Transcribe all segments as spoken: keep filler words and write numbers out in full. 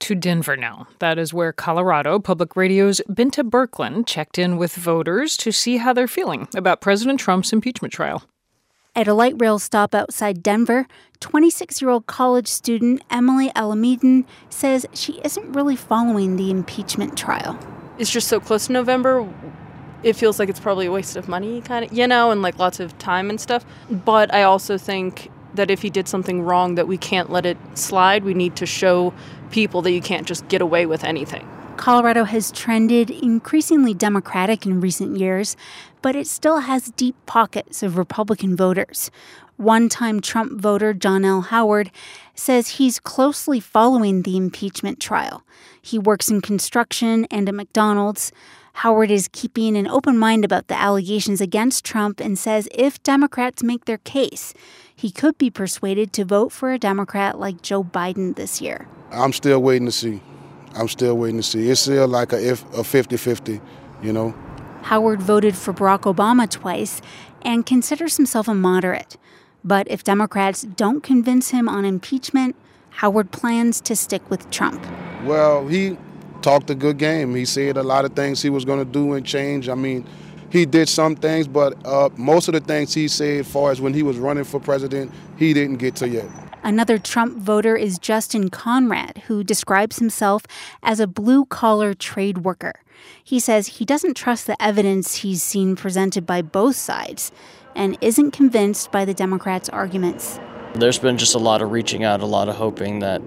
to Denver now. That is where Colorado Public Radio's Bente Birkeland checked in with voters to see how they're feeling about President Trump's impeachment trial. At a light rail stop outside Denver, twenty-six-year-old college student Emily Alameden says she isn't really following the impeachment trial. It's just so close to November. It feels like it's probably a waste of money, kind of, you know, and like lots of time and stuff. But I also think that if he did something wrong, that we can't let it slide. We need to show people that you can't just get away with anything. Colorado has trended increasingly Democratic in recent years, but it still has deep pockets of Republican voters. One-time Trump voter John L. Howard says he's closely following the impeachment trial. He works in construction and at McDonald's. Howard is keeping an open mind about the allegations against Trump and says if Democrats make their case, he could be persuaded to vote for a Democrat like Joe Biden this year. I'm still waiting to see. I'm still waiting to see. It's still like a, if, a fifty-fifty, you know. Howard voted for Barack Obama twice and considers himself a moderate. But if Democrats don't convince him on impeachment, Howard plans to stick with Trump. Well, he talked a good game. He said a lot of things he was going to do and change. I mean, he did some things, but uh, most of the things he said as far as when he was running for president, he didn't get to yet. Another Trump voter is Justin Conrad, who describes himself as a blue-collar trade worker. He says he doesn't trust the evidence he's seen presented by both sides and isn't convinced by the Democrats' arguments. There's been just a lot of reaching out, a lot of hoping that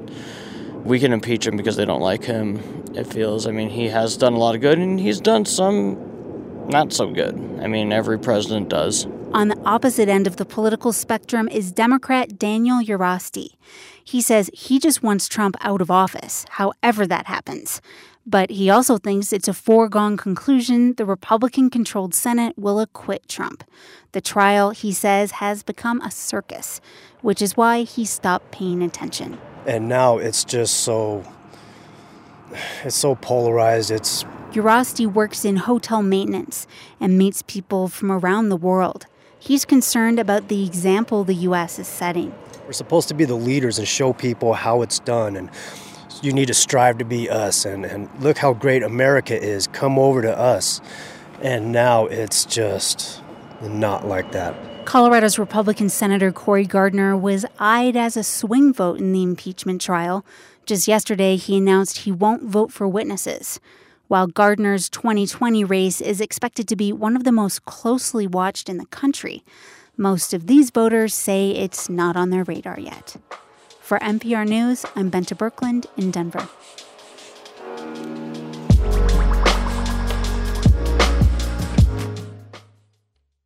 we can impeach him because they don't like him, it feels. I mean, he has done a lot of good, and he's done some not so good. I mean, every president does. On the opposite end of the political spectrum is Democrat Daniel Urasti. He says he just wants Trump out of office, however that happens. But he also thinks it's a foregone conclusion the Republican-controlled Senate will acquit Trump. The trial, he says, has become a circus, which is why he stopped paying attention. And now it's just so, it's so polarized. It's Urasti works in hotel maintenance and meets people from around the world. He's concerned about the example the U S is setting. We're supposed to be the leaders and show people how it's done, and you need to strive to be us, and, and look how great America is. Come over to us. And now it's just not like that. Colorado's Republican Senator Cory Gardner was eyed as a swing vote in the impeachment trial. Just yesterday, he announced he won't vote for witnesses. While Gardner's twenty twenty race is expected to be one of the most closely watched in the country, most of these voters say it's not on their radar yet. For N P R News, I'm Bente Birkeland in Denver.